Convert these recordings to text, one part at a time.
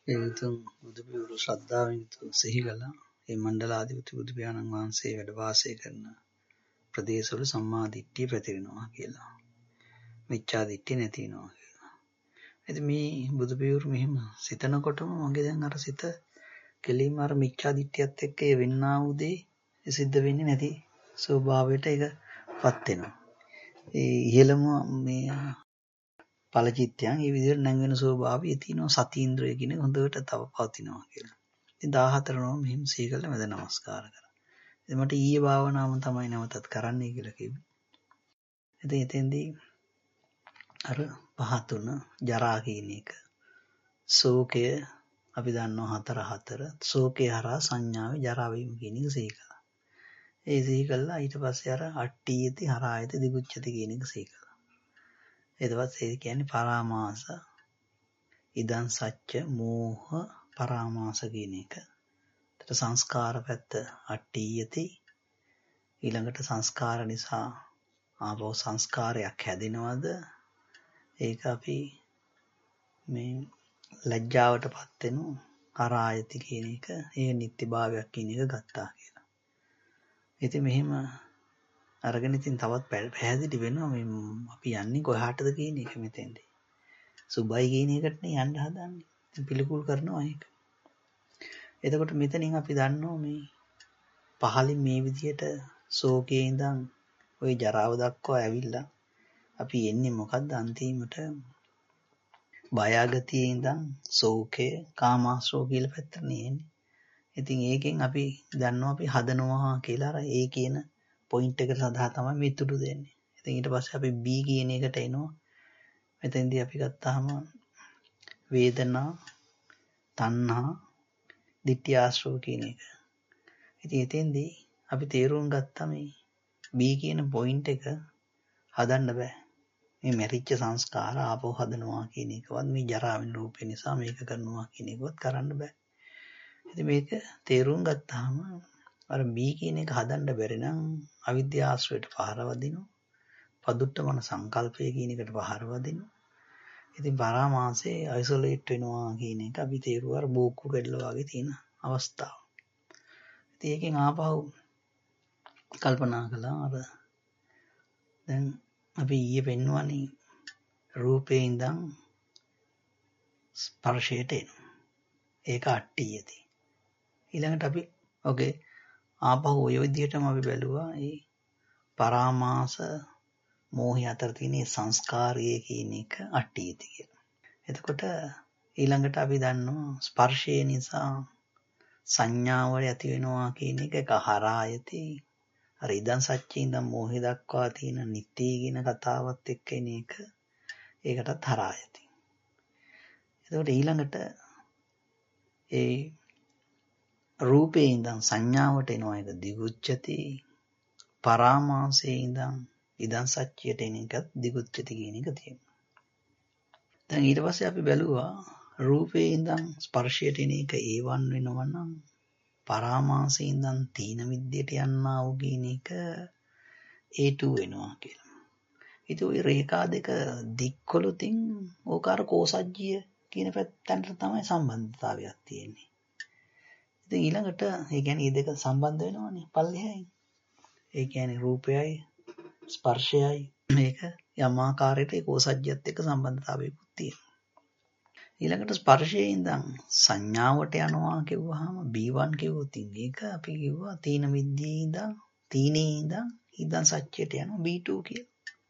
එවිතුන් බුදුපියවරු ශ්‍රද්ධාවෙන් යුතුව සිහි කළා. ඒ මණ්ඩලාධිපති බුදු පියාණන් වහන්සේ වැඩ වාසය කරන ප්‍රදේශවල සම්මා දිට්ඨිය පැතිරෙනවා කියලා. මිච්ඡා දිට්ඨිය නැති වෙනවා කියලා. ඉතින් මේ බුදුපියවරු මෙහෙම සිතනකොටම මගේ දැන් අර සිත කෙලින්ම අර මිච්ඡා දිට්ඨියත් එක්ක ඒ වෙන්නා වූ දේ සිද්ධ වෙන්නේ නැති ස්වභාවයට ඒකපත් වෙනවා. ඒ ඉහෙළම මේ ඵලචිත්තයන් මේ විදිහට නැංවෙන ස්වභාවය තියෙනවා. සතීන්ද්‍රය කියන හොඳට තව පවතිනවා කියලා. ඉතින් 14 නම මෙහෙම සීකල මැද නමස්කාර කරා. ඉතින් මට ඊයේ භාවනාවම තමයි නැවතත් කරන්නයි කියලා කිව්වේ. ඉතින් එතෙන්දී අර පහතුන ජරා කියන එක ශෝකය අපි දන්නවා 4 ශෝකේ හරහා සංඥාවේ ජරා වීම කියන එක සීකලා. ඒ සීකලා ඊට පස්සේ අර අට්ඨියති හරායති දිගුච්ඡති කියන එක සීකලා. ඊට පස්සේ ඒ කියන්නේ පරාමාස ඉදන් සච්ච මෝහ පරාමාස කියන එක. ඒතර සංස්කාර පැත්ත අට්ඨියති ඊළඟට සංස්කාර නිසා ආපහු සංස්කාරයක් හැදෙනවද ඒක අපි මේ ලැජ්ජාවටපත් වෙනු හරායති කියන එක ඒ නිත්‍යභාවයක් කියන එක ගත්තා කියලා. ඉතින් මෙහෙම අරගෙන ඉතින් තවත් පැහැදිලි වෙනවා මේ අපි යන්නේ කොහාටද කියන එක මෙතෙන්දී. සුබයි කියන එකට නේ යන්න හදන්නේ. ඉතින් පිළිකුල් කරනවා ඒක. එතකොට මෙතනින් අපි දන්නවා මේ පහලින් මේ විදියට ශෝකයේ ඉඳන් ওই ජරාව දක්වා ඇවිල්ලා අපි එන්නේ මොකද්ද අන්තිමට බයගතියේ ඉඳන් ශෝකය කාමාශ්‍රෝ කියලා පැත්තට එන්නේ. ඉතින් ඒකෙන් අපි දන්නවා අපි හදනවා කියලා අර ඒ කියන පොයින්ට් එකට සඳහා තමයි මේ තුඩු දෙන්නේ. ඉතින් ඊට පස්සේ අපි B කියන එකට එනවා. මෙතෙන්දී අපි ගත්තාම වේදනා තණ්හා ditthi ආශ්‍රව කියන එක. ඉතින් එතෙන්දී අපි තේරුම් ගත්තා මේ B කියන පොයින්ට් එක හදන්න බෑ. මේ මැරිච්ච සංස්කාර ආපහු හදනවා කියන එකවත් මේ ජරා වෙන රූපේ නිසා මේක කරනවා කියන එකවත් කරන්න බෑ. ඉතින් මේක තේරුම් ගත්තාම අර B කියන එක හදන්න බැරි නම් අවිද්‍යා ආශ්‍රවයට පහර වදිනවා. පදුට්ටමන සංකල්පය කියන එකට පහර වදිනවා. ඉතින් පරාමාසයේ අයිසොලේට් වෙනවා කියන එක අපි තේරුවා අර බෝක්කු කැඩලා වගේ තියෙන අවස්ථාව. ඉතින් ඒකෙන් ආපහු කල්පනා කළා අර දැන් අපි ඊයේ පෙන්වන්නේ රූපේ ඉඳන් ස්පර්ශයට එනවා. ඒක අට්ඨියති. ඊළඟට අපි ඔකේ ආපහු ඔය විදිහටම අපි බැලුවා ඒ පරාමාස මෝහය අතර තියෙන සංස්කාරය කියන එක අට්ඨියති කියලා. එතකොට ඊළඟට අපි දන්නවා ස්පර්ශය නිසා සංඥාවල ඇති වෙනවා කියන එක හරායති. අර ඉදන් සච්චේ ඉඳන් මෝහය දක්වා තියෙන නිත්‍ය කියන කතාවත් එක්ක එන එක ඒකටත් හරායති. එතකොට ඊළඟට ඒ රූපේ ඉඳන් සංඥාවට එනවා එක දිගුච්ඡති පරාමාසයේ ඉඳන් ඉදන් සච්චයට එන එකත් දිගුච්ඡති කියන එක තියෙනවා. දැන් ඊට පස්සේ අපි බැලුවා රූපේ ඉඳන් ස්පර්ශයට එන එක A1 වෙනවා නම් පරාමාසයේ ඉඳන් තීන මිද්දයට යන්නා වූ කියන එක A2 වෙනවා කියලා. ඉතින් ওই රේඛා දෙක දික්කොලොතින් ඕක අර කෝසජ්ජිය කියන පැත්තට තමයි සම්බන්ධතාවයක් තියෙන්නේ. ඉතින් ඊළඟට ඒ කියන්නේ මේ දෙක සම්බන්ධ වෙනවනේ පල්ලෙහායි. ඒ කියන්නේ රූපයයි ස්පර්ශයයි මේක යම් ආකාරයකට ඒ කෝසජ්ජියත් එක්ක සම්බන්ධතාවයකුත් තියෙනවා. ඊළඟට ස්පර්ශයේ ඉඳන් සංඥාවට යනවා කිව්වහම B1 කිව්වොත් ඒක අපි කිව්වා තීන මිද්දේ ඉඳන් තීනේ ඉඳන් ඉදන් සච්චයට යනවා B2 කියලා.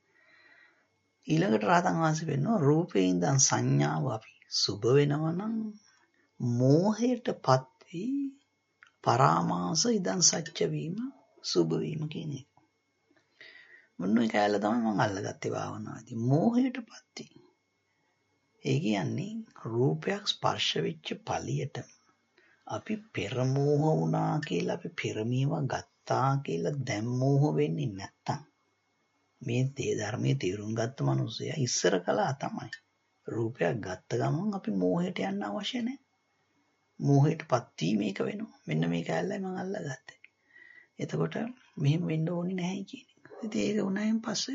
ඊළඟට රහතන් වහන්සේ වෙනවා රූපේ ඉඳන් සංඥාව අපි සුබ වෙනවා නම් මෝහයටපත් වී පරාමාස ඉදන් සච්ච වීම සුබ වීම කියන එක. මොන එක ඇල්ල තමයි මම අල්ලගත්තේ භාවනාවේදී මෝහයටපත් වී. ඒ කියන්නේ රූපයක් ස්පර්ශ වෙච්ච පළියට අපි පෙර මෝහ වුණා කියලා අපි පෙරමීම ගත්තා කියලා දැන් මෝහ වෙන්නේ නැත්තම් මේ ධර්මයේ තේරුම් ගත්ත මනුස්සයා ඉස්සර කළා තමයි. රූපයක් ගත්ත ගමන් අපි මෝහයට යන්න අවශ්‍ය නැහැ. මෝහයටපත් වී මේක වෙනවා. මෙන්න මේක ඇල්ලයි මම අල්ලගත්තේ. එතකොට මෙහෙම වෙන්න ඕනේ නැහැ කියන එක. ඉතින් ඒක උනායින් පස්සේ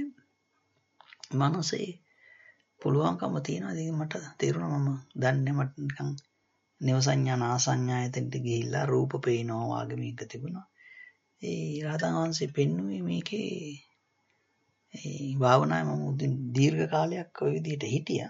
මනසේ පුළුවන්කම තියෙනවා. ඉතින් මට තේරුණා මම දන්නේ මට නිකන් නේව සංඥා නා සංඥා එතනට ගිහිල්ලා රූප පේනවා වගේ මේක තිබුණා. ඒ රහතන් වහන්සේ පෙන්වුවේ මේකේ ඒ භාවනාවේ මම දීර්ඝ කාලයක් ওই විදිහට හිටියා.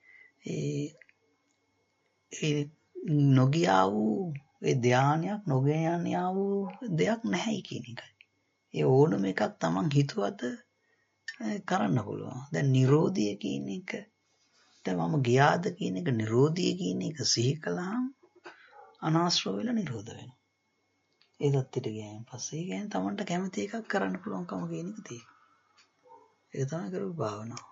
ඒ නොගියා වූ ඒ ධානයක් නොගියා වූ දෙයක් නැහැ කියන එකයි. ඒ ඕනම එකක් Taman හිතුවද කරන්න පුළුවන්. දැන් Nirodha කියන එක මම ගියාද කියන එක Nirodha කියන එක සිහි කළාම අනාශ්‍රව වෙලා නිරෝධ වෙනවා. ඒ தත්ත්වයට ගියාන් පස්සේ කියන්නේ Tamanට කැමති එකක් කරන්න පුළුවන්කම කියන එක තියෙනවා. ඒක තමයි කරු භාවනාව.